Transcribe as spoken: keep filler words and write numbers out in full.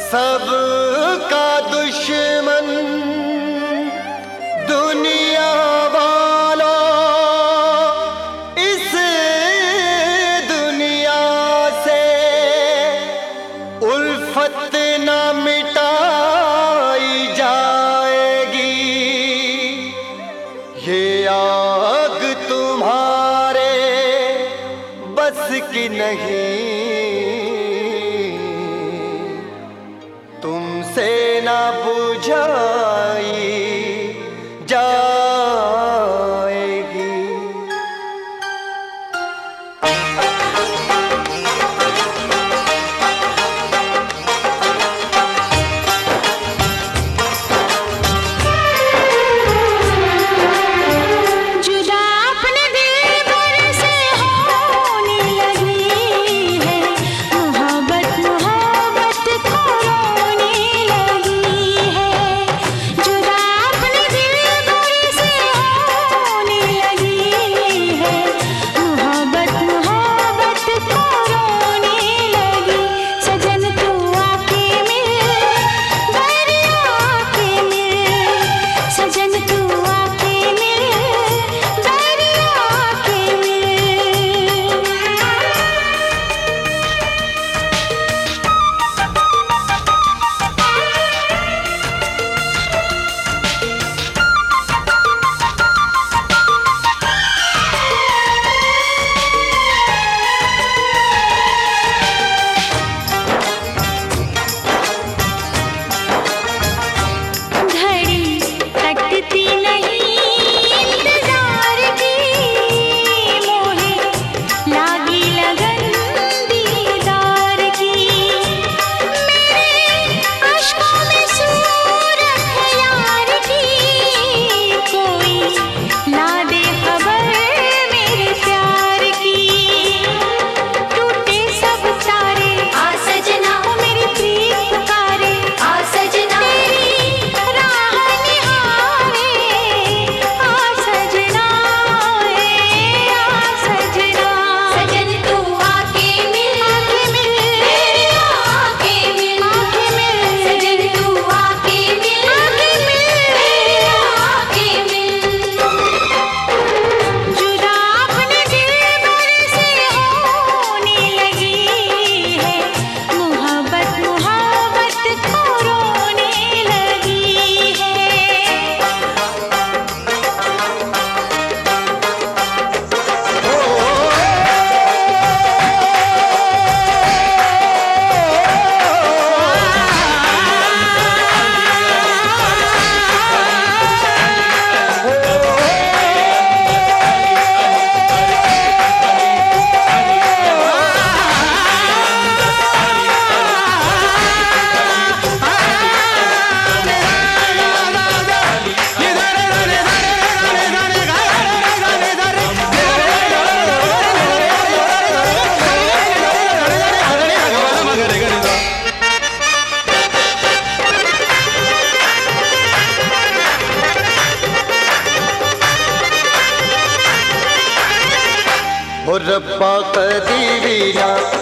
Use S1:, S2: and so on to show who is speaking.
S1: सबका दुश्मन दुनिया वालों, इस दुनिया से उल्फत न मिटाई जाएगी। ये आग तुम्हारे बस की नहीं, तुमसे ना बुझाई जाएगी।
S2: जुदा अपने दिल भर से होने लगी है, मोहब्बत मोहब्बत को रोने लगी है। जुदा अपने दिल भर से होने लगी है, मोहब्बत मोहब्बत को रोने लगी। सजन तू आके मिल, दरिया आके मिल, सजन तू आके मिल, दरिया आके मिल। घड़ी कटती नहीं इंतजार की, मोहे लागी लगन दीदार की। मेरे अश्कों में सूरत है यार की, कोई ला दे खबर मेरे प्यार की। टूटे सब तारे आ सजना, ओ मेरी प्रीत पुकारे आ सजना, तेरी राह निहारे आ सजना, ए आ सजना। सजन तू आके मिल, आके मिल, दरिया आके मिल, आके मिल, सजन तू आके मिल, आके मिल, दरिया आके मिल। जुदा अपने दिल भर से होने लगी है, मोहब्बत मोहब्बत को रोने लगी है।
S1: ओ रब्बा कदी भी ना